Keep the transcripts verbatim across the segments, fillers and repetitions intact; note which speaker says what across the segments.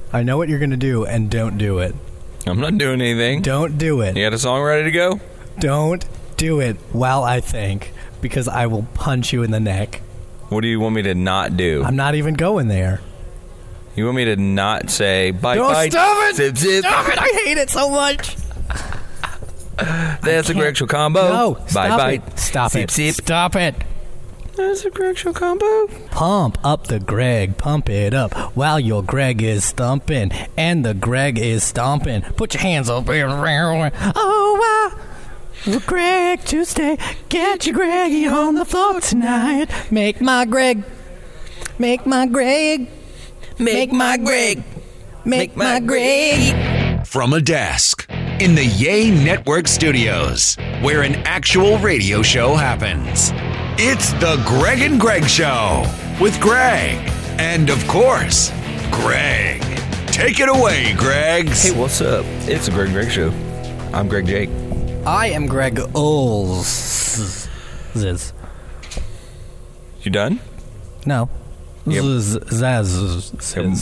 Speaker 1: I know what you're going to do, and don't do it.
Speaker 2: I'm not doing anything.
Speaker 1: Don't do it.
Speaker 2: You got a song ready to go?
Speaker 1: Don't do it while I think, because I will punch you in the neck.
Speaker 2: What do you want me to not do?
Speaker 1: I'm not even going there.
Speaker 2: You want me to not say bite,
Speaker 1: No,
Speaker 2: bite,
Speaker 1: stop it!
Speaker 2: zip, zip.
Speaker 1: Stop it! I hate it so much.
Speaker 2: That's a Greg Show combo.
Speaker 1: No,
Speaker 2: bite,
Speaker 1: stop
Speaker 2: bite.
Speaker 1: it. Stop
Speaker 2: zip,
Speaker 1: it.
Speaker 2: Zip.
Speaker 1: Stop it.
Speaker 2: That's a Greg Show combo.
Speaker 1: Pump up the Greg, pump it up while your Greg is stumping and the Greg is stomping. Put your hands up. Oh, wow. Greg Tuesday, get your Greggy on the floor tonight. Make my Greg, make my Greg, make my Greg, make my Greg.
Speaker 3: From a desk in the Yay Network studios, where an actual radio show happens. It's the Greg and Greg Show with Greg and, of course, Greg. Take it away, Gregs.
Speaker 2: Hey, what's up? It's the Greg and Greg Show. I'm Greg Jake.
Speaker 1: I am Greg Oles. Ziz.
Speaker 2: You done?
Speaker 1: No.
Speaker 2: Yep.
Speaker 1: Ziz. Zaz.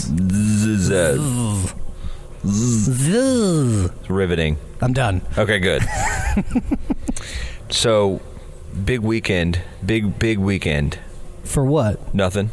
Speaker 2: Zaz.
Speaker 1: Ziz.
Speaker 2: Riveting.
Speaker 1: I'm done.
Speaker 2: Okay, good. So, big weekend. Big, big weekend.
Speaker 1: For what?
Speaker 2: Nothing.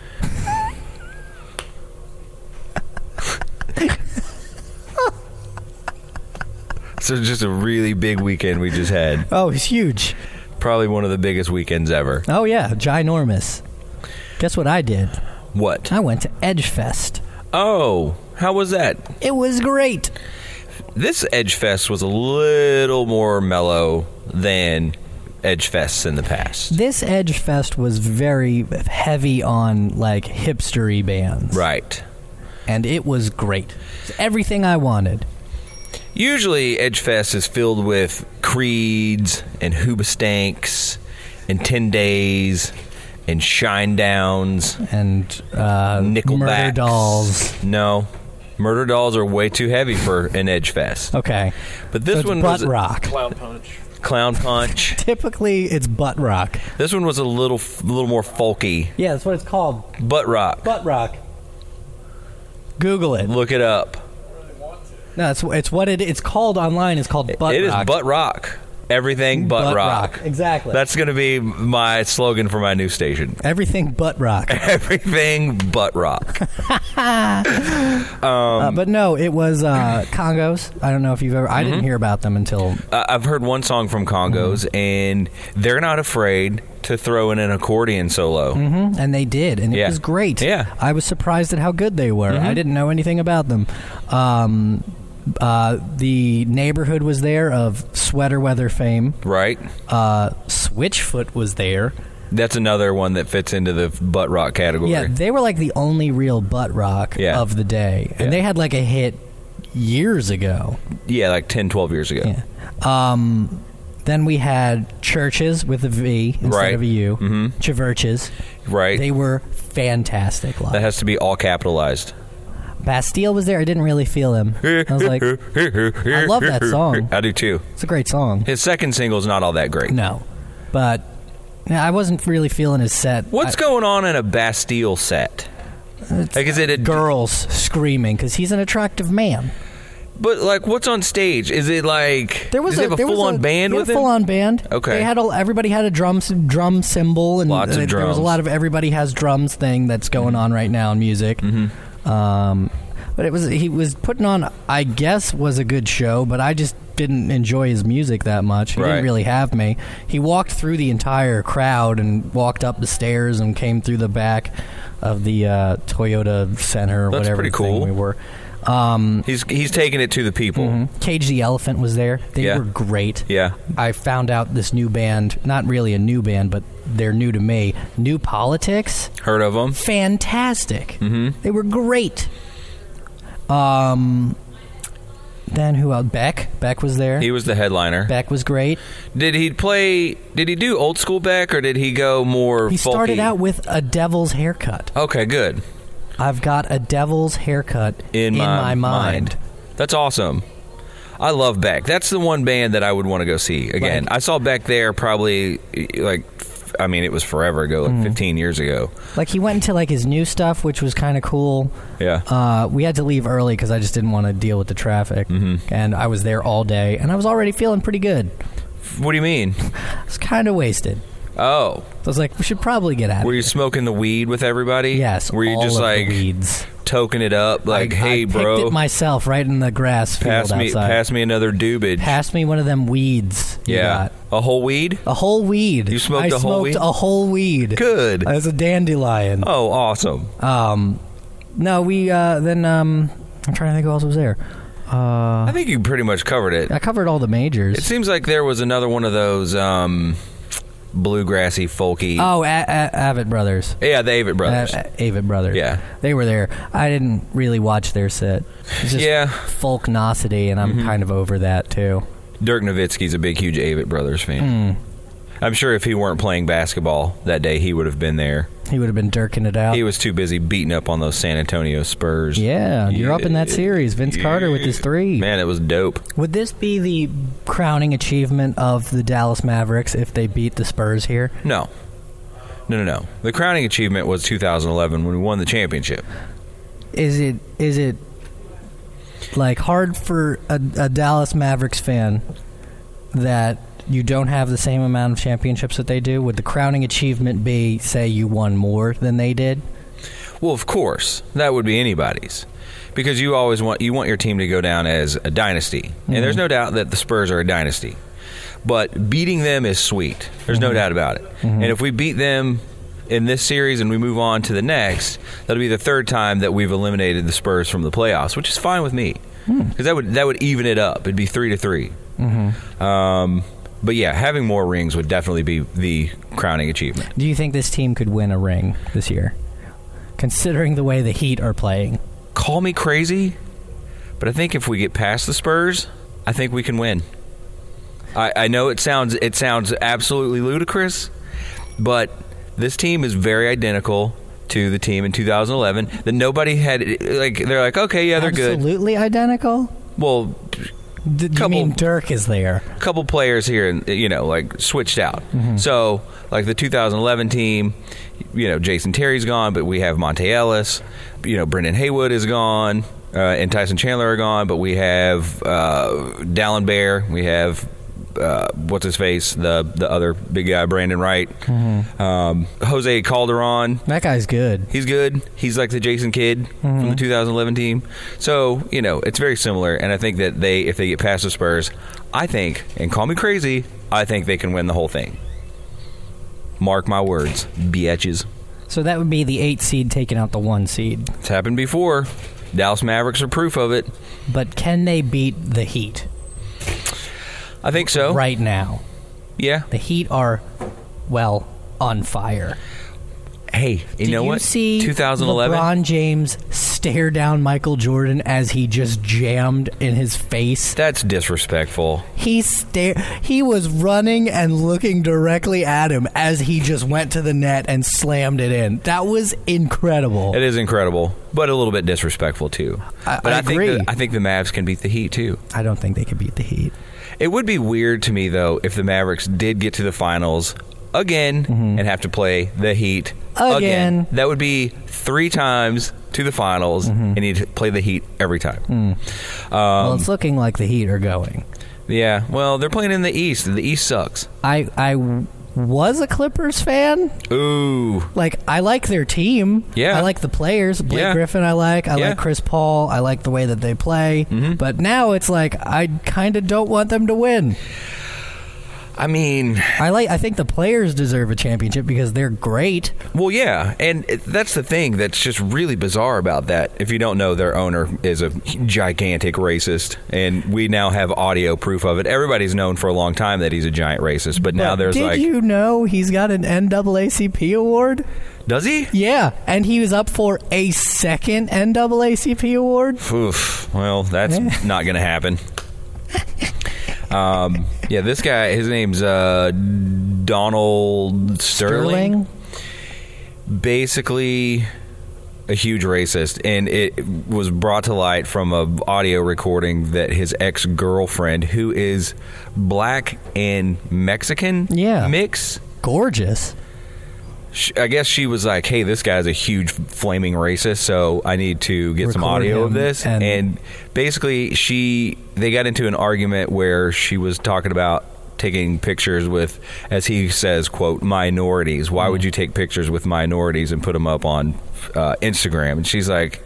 Speaker 2: So, just a really big weekend we just had.
Speaker 1: Oh, it's huge.
Speaker 2: Probably one of the biggest weekends ever.
Speaker 1: Oh, yeah. Ginormous. Guess what I did?
Speaker 2: What?
Speaker 1: I went to Edgefest.
Speaker 2: Oh, how was that?
Speaker 1: It was great.
Speaker 2: This Edgefest was a little more mellow than Edgefests in the past.
Speaker 1: This Edgefest was very heavy on, like, hipstery bands.
Speaker 2: Right.
Speaker 1: And it was great. It's everything I wanted.
Speaker 2: Usually, Edgefest is filled with Creeds and Hoobastanks and ten days and Shinedowns
Speaker 1: And uh,
Speaker 2: Nickelbacks.
Speaker 1: Murder Dolls.
Speaker 2: No. Murder Dolls are way too heavy for an Edgefest.
Speaker 1: Okay.
Speaker 2: But this
Speaker 1: So it's
Speaker 2: one
Speaker 1: butt
Speaker 2: was...
Speaker 1: rock.
Speaker 4: Clown Punch.
Speaker 2: Clown Punch.
Speaker 1: Typically, it's butt rock.
Speaker 2: This one was a little little more folky.
Speaker 1: Yeah, that's what it's called.
Speaker 2: Butt rock.
Speaker 1: Butt rock. Google it.
Speaker 2: Look it up.
Speaker 1: No, it's it's what it it's called online. It's called butt
Speaker 2: It is
Speaker 1: rock.
Speaker 2: butt rock. Everything but
Speaker 1: Butt
Speaker 2: rock.
Speaker 1: Exactly.
Speaker 2: That's going to be my slogan for my new station.
Speaker 1: Everything but rock.
Speaker 2: Everything but rock.
Speaker 1: uh, but no, it was uh, Congos. I don't know if you've ever... I
Speaker 2: Mm-hmm.
Speaker 1: didn't hear about them until...
Speaker 2: Uh, I've heard one song from Congos,
Speaker 1: Mm-hmm.
Speaker 2: and they're not afraid to throw in an accordion solo.
Speaker 1: Mm-hmm, and they did, and it
Speaker 2: Yeah.
Speaker 1: was great.
Speaker 2: Yeah.
Speaker 1: I was surprised at how good they were.
Speaker 2: Mm-hmm.
Speaker 1: I didn't know anything about them. Um, uh, the neighborhood was there of Sweater Weather fame.
Speaker 2: Right?
Speaker 1: Uh, Switchfoot was there.
Speaker 2: That's another one that fits into the butt rock category.
Speaker 1: Yeah, they were like the only real butt rock
Speaker 2: Yeah.
Speaker 1: of the day. And
Speaker 2: Yeah.
Speaker 1: they had like a hit years ago.
Speaker 2: Yeah, like ten, twelve years ago.
Speaker 1: Yeah. Um, then we had Churches with a V instead
Speaker 2: Right.
Speaker 1: of a U.
Speaker 2: Mhm.
Speaker 1: Chiverches.
Speaker 2: Right?
Speaker 1: They were fantastic live.
Speaker 2: That has to be all capitalized.
Speaker 1: Bastille was there. I didn't really feel him. I was like, I love that song.
Speaker 2: I do too.
Speaker 1: It's a great song.
Speaker 2: His second single is not all that great.
Speaker 1: No. But yeah, I wasn't really feeling his set.
Speaker 2: What's
Speaker 1: I,
Speaker 2: going on in a Bastille set? Like, is it a
Speaker 1: girls screaming because he's an attractive man.
Speaker 2: But like, what's on stage? Is it like?
Speaker 1: There was
Speaker 2: does
Speaker 1: a,
Speaker 2: he have a
Speaker 1: there was
Speaker 2: full on
Speaker 1: a,
Speaker 2: band
Speaker 1: he had
Speaker 2: with
Speaker 1: a
Speaker 2: him?
Speaker 1: full on band.
Speaker 2: Okay.
Speaker 1: They had a, everybody had a drum drum cymbal and
Speaker 2: Lots of
Speaker 1: uh, there was a
Speaker 2: drums.
Speaker 1: lot of everybody has drums thing that's going
Speaker 2: Mm-hmm.
Speaker 1: on right now in music.
Speaker 2: Mm-hmm.
Speaker 1: Um, but it was he was putting on. I guess was a good show, but I just didn't enjoy his music that much. He
Speaker 2: Right.
Speaker 1: didn't really have me. He walked through the entire crowd and walked up the stairs and came through the back of the uh, Toyota Center or
Speaker 2: That's
Speaker 1: whatever
Speaker 2: pretty
Speaker 1: thing
Speaker 2: cool.
Speaker 1: we were. Um,
Speaker 2: He's he's taking it to the people.
Speaker 1: mhm. Cage the Elephant was there. They
Speaker 2: Yeah.
Speaker 1: were great.
Speaker 2: Yeah.
Speaker 1: I found out this new band, not really a new band, but they're new to me. New Politics,
Speaker 2: Heard of them?
Speaker 1: fantastic.
Speaker 2: Mm-hmm.
Speaker 1: They were great. Um, then who else? Beck. Beck was there.
Speaker 2: He was the headliner.
Speaker 1: Beck was great.
Speaker 2: Did he play? Did he do old school Beck, or did he go more?
Speaker 1: He started
Speaker 2: folky?
Speaker 1: out with a devil's haircut.
Speaker 2: Okay, good.
Speaker 1: I've got a devil's haircut
Speaker 2: In,
Speaker 1: in,
Speaker 2: my,
Speaker 1: my, mind.
Speaker 2: That's awesome. I love Beck. That's the one band that I would want to go see again.
Speaker 1: Like-
Speaker 2: I saw Beck there probably like I mean, it was forever ago, like mm. fifteen years ago.
Speaker 1: Like, he went into, like, his new stuff, which was kind of cool.
Speaker 2: Yeah.
Speaker 1: Uh, we had to leave early because I just didn't want to deal with the traffic.
Speaker 2: Mm-hmm.
Speaker 1: And I was there all day, and I was already feeling pretty good.
Speaker 2: What do you mean?
Speaker 1: I was kind of wasted.
Speaker 2: Oh.
Speaker 1: So I was like, we should probably get out of
Speaker 2: Were
Speaker 1: here.
Speaker 2: you smoking the weed with everybody?
Speaker 1: Yes.
Speaker 2: Were you
Speaker 1: all
Speaker 2: just
Speaker 1: of
Speaker 2: like
Speaker 1: the weeds.
Speaker 2: toking it up? Like,
Speaker 1: I,
Speaker 2: hey,
Speaker 1: I
Speaker 2: bro.
Speaker 1: picked it myself right in the grass field
Speaker 2: pass me,
Speaker 1: outside.
Speaker 2: Pass me another doobage.
Speaker 1: Pass me one of them weeds. You
Speaker 2: yeah.
Speaker 1: got.
Speaker 2: A whole weed?
Speaker 1: A whole weed.
Speaker 2: You smoked
Speaker 1: I
Speaker 2: a whole weed?
Speaker 1: smoked a whole weed.
Speaker 2: Good.
Speaker 1: As a dandelion.
Speaker 2: Oh, awesome.
Speaker 1: Um, no, we, uh, then, um, I'm trying to think who else was there. Uh,
Speaker 2: I think you pretty much covered it.
Speaker 1: I covered all the majors.
Speaker 2: It seems like there was another one of those, um... bluegrassy, folky.
Speaker 1: Oh, a- a- Avett Brothers.
Speaker 2: Yeah, the Avett Brothers.
Speaker 1: A- a- Avett Brothers.
Speaker 2: Yeah.
Speaker 1: They were there. I didn't really watch their set. It's just
Speaker 2: yeah.
Speaker 1: folknosity, and I'm
Speaker 2: mm-hmm.
Speaker 1: kind of over that, too.
Speaker 2: Dirk Nowitzki's a big, huge Avett Brothers fan.
Speaker 1: Mm.
Speaker 2: I'm sure if he weren't playing basketball that day, he would have been there.
Speaker 1: He would have been dirking it out.
Speaker 2: He was too busy beating up on those San Antonio Spurs.
Speaker 1: Yeah, you're
Speaker 2: yeah.
Speaker 1: up in that series. Vince yeah. Carter with his three.
Speaker 2: Man, it was dope.
Speaker 1: Would this be the crowning achievement of the Dallas Mavericks if they beat the Spurs here?
Speaker 2: No. No, no, no. The crowning achievement was two thousand eleven when we won the championship.
Speaker 1: Is it is it like hard for a, a Dallas Mavericks fan that you don't have the same amount of championships that they do? Would the crowning achievement be, say, you won more than they did?
Speaker 2: Well, of course. That would be anybody's. Because you always want you want your team to go down as a dynasty. Mm-hmm. And there's no doubt that the Spurs are a dynasty. But beating them is sweet. There's mm-hmm. no doubt about it. Mm-hmm. And if we beat them in this series and we move on to the next, that'll be the third time that we've eliminated the Spurs from the playoffs, which is fine with me. Because mm. that would that would even it up. It'd be three to three. Mm-hmm. Um But yeah, having more rings would definitely be the crowning achievement.
Speaker 1: Do you think this team could win a ring this year, considering the way the Heat are playing?
Speaker 2: Call me crazy, but I think if we get past the Spurs, I think we can win. I, I know it sounds it sounds absolutely ludicrous, but this team is very identical to the team in two thousand eleven. That nobody had like they're like okay yeah they're
Speaker 1: absolutely
Speaker 2: good,
Speaker 1: absolutely identical.
Speaker 2: Well.
Speaker 1: Do you mean Dirk is there?
Speaker 2: A couple players here, you know, like switched out. Mm-hmm. So, like the two thousand eleven team, you know, Jason Terry's gone, but we have Monte Ellis. You know, Brendan Haywood is gone, uh, and Tyson Chandler are gone, but we have uh, Dallin Bear. We have uh, what's his face, the the other big guy, Brandon Wright. Mm-hmm. Um, Jose Calderon.
Speaker 1: That guy's good.
Speaker 2: He's good. He's like the Jason Kidd mm-hmm. from the two thousand eleven team. So, you know, it's very similar, and I think that they, if they get past the Spurs, I think, and call me crazy, I think they can win the whole thing. Mark my words, biatches.
Speaker 1: So that would be the eight seed taking out the one seed.
Speaker 2: It's happened before. Dallas Mavericks are proof of it.
Speaker 1: But can they beat the Heat?
Speaker 2: I think so.
Speaker 1: Right now.
Speaker 2: Yeah.
Speaker 1: The Heat are, well, on fire.
Speaker 2: Hey, you
Speaker 1: Did
Speaker 2: know
Speaker 1: you
Speaker 2: what?
Speaker 1: see
Speaker 2: twenty eleven
Speaker 1: LeBron James stare down Michael Jordan as he just jammed in his face?
Speaker 2: That's disrespectful.
Speaker 1: He stare. He was running and looking directly at him as he just went to the net and slammed it in. That was incredible.
Speaker 2: It is incredible, but a little bit disrespectful too.
Speaker 1: I,
Speaker 2: but
Speaker 1: I,
Speaker 2: I
Speaker 1: agree.
Speaker 2: think the, I think the Mavs can beat the Heat too.
Speaker 1: I don't think they could beat the Heat.
Speaker 2: It would be weird to me though if the Mavericks did get to the finals again mm-hmm. and have to play the Heat
Speaker 1: again.
Speaker 2: again. That would be three times to the finals, mm-hmm. and you'd play the Heat every time.
Speaker 1: Mm. Um, well, it's looking like the Heat are going.
Speaker 2: Yeah, well, they're playing in the East. The East sucks.
Speaker 1: I I was a Clippers fan.
Speaker 2: Ooh.
Speaker 1: Like, I like their team.
Speaker 2: Yeah.
Speaker 1: I like the players. Blake
Speaker 2: yeah.
Speaker 1: Griffin I like. I
Speaker 2: yeah.
Speaker 1: like Chris Paul. I like the way that they play.
Speaker 2: Mm-hmm.
Speaker 1: But now it's like, I kind of don't want them to win.
Speaker 2: I mean,
Speaker 1: I like. I think the players deserve a championship because they're great.
Speaker 2: Well, yeah, and it, that's the thing that's just really bizarre about that. If you don't know, their owner is a gigantic racist, and we now have audio proof of it. Everybody's known for a long time that he's a giant racist, but, but now there's
Speaker 1: did
Speaker 2: like...
Speaker 1: Did you know he's got an N double A C P award?
Speaker 2: Does he?
Speaker 1: Yeah, and he was up for a second N double A C P award.
Speaker 2: Oof. Well, that's not going to happen. Um, yeah, this guy, his name's uh, Donald Sterling. Sterling. Basically a huge racist, and it was brought to light from an audio recording that his ex-girlfriend, who is black and Mexican
Speaker 1: yeah.
Speaker 2: mix.
Speaker 1: Gorgeous.
Speaker 2: she, I guess she was like, hey, this guy's a huge flaming racist, so I need to get some
Speaker 1: Record
Speaker 2: audio
Speaker 1: him
Speaker 2: of this.
Speaker 1: and-
Speaker 2: And basically, she they got into an argument where she was talking about taking pictures with, as he says, quote, minorities. Why would you take pictures with minorities and put them up on uh, Instagram? And she's like,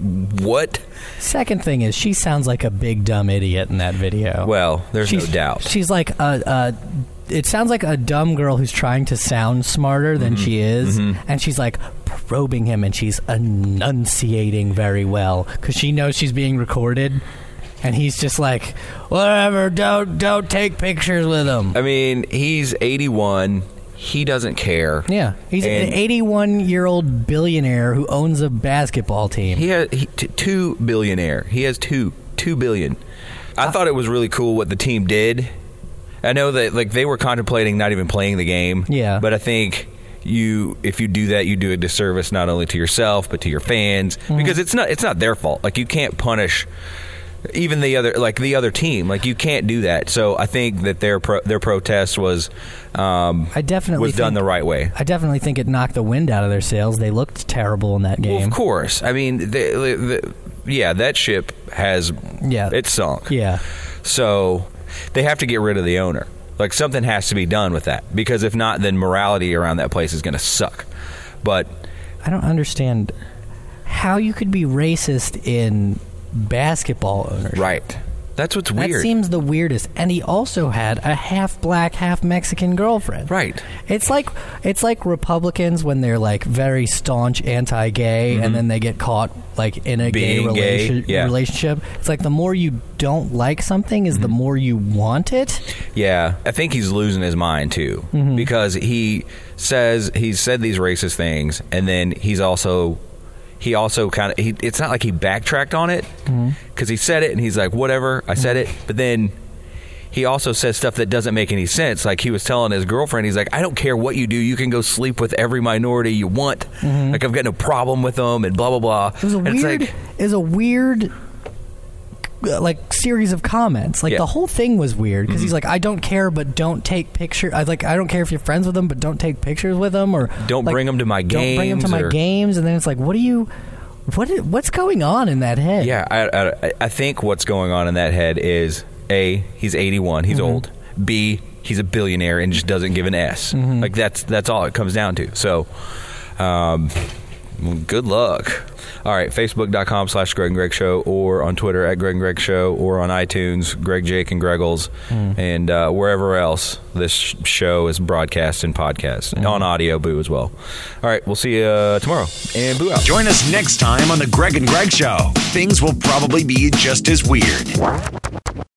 Speaker 2: what?
Speaker 1: Second thing is, she sounds like a big dumb idiot in that video.
Speaker 2: Well, there's
Speaker 1: she's,
Speaker 2: no doubt.
Speaker 1: She's like a, a. It sounds like a dumb girl who's trying to sound smarter than
Speaker 2: Mm-hmm.
Speaker 1: she is, and she's like probing him, and she's enunciating very well because she knows she's being recorded. And he's just like, whatever, don't don't take pictures with him.
Speaker 2: I mean, he's eighty-one. He doesn't care.
Speaker 1: Yeah, he's
Speaker 2: And
Speaker 1: an eighty-one-year-old billionaire who owns a basketball team.
Speaker 2: He has he, t- two billionaire. He has two two billion. I
Speaker 1: Uh,
Speaker 2: thought it was really cool what the team did. I know that like they were contemplating not even playing the game.
Speaker 1: Yeah.
Speaker 2: But I think you if you do that, you do a disservice not only to yourself but to your fans
Speaker 1: Mm-hmm.
Speaker 2: because it's not it's not their fault. Like you can't punish even the other like the other team. Like you can't do that. So I think that their pro, their protest was um,
Speaker 1: I definitely
Speaker 2: was done
Speaker 1: think-
Speaker 2: the right way.
Speaker 1: I definitely think it knocked the wind out of their sails. They looked terrible in that game.
Speaker 2: Well, of course. I mean, the, the, the, yeah, that ship has
Speaker 1: Yeah.
Speaker 2: it's sunk.
Speaker 1: Yeah.
Speaker 2: So they have to get rid of the owner. Like something has to be done with that because if not, then morality around that place is going to suck. But
Speaker 1: I don't understand how you could be racist in basketball ownership.
Speaker 2: right, that's what's
Speaker 1: That
Speaker 2: weird.
Speaker 1: seems the weirdest. And he also had a half black, half Mexican girlfriend.
Speaker 2: Right.
Speaker 1: It's like it's like Republicans when they're like very staunch anti-gay, and then they get caught like in a gay,
Speaker 2: Being gay,
Speaker 1: relation-
Speaker 2: yeah.
Speaker 1: relationship. It's like the more you don't like something, is the more you want it.
Speaker 2: Yeah, I think he's losing his mind too because he says he's said these racist things, and then he's also. He also kind of, he, it's not like he backtracked on it because he said it and he's like, whatever, I said it. But then he also says stuff that doesn't make any sense. Like he was telling his girlfriend, he's like, I don't care what you do. You can go sleep with every minority you want. Like I've got no problem with them and blah, blah, blah.
Speaker 1: It was a
Speaker 2: And it's
Speaker 1: weird.
Speaker 2: like,
Speaker 1: it was a weird. uh, Like series of comments, like
Speaker 2: Yeah.
Speaker 1: the whole thing was weird because he's like, I don't care, but don't take pictures. I like, I don't care if you're friends with them, but don't take pictures with them, or
Speaker 2: Don't
Speaker 1: like,
Speaker 2: bring 'em to my
Speaker 1: Don't bring them to
Speaker 2: games,
Speaker 1: my
Speaker 2: or-
Speaker 1: games, and then it's like, what do you, what, i- what's going on in that head?
Speaker 2: yeah, I, I, I think what's going on in that head is A, he's eighty-one, he's old. B, he's a billionaire and just doesn't give an S. Like that's that's all it comes down to. So, um, well, good luck. All right, Facebook.com slash Greg and Greg Show, or on Twitter at Greg and Greg Show, or on iTunes, Greg, Jake, and Greggles, and uh, wherever else this sh- show is broadcast and podcast, and on audio, Boo as well. All right, we'll see you uh, tomorrow, and Boo out.
Speaker 3: Join us next time on the Greg and Greg Show. Things will probably be just as weird.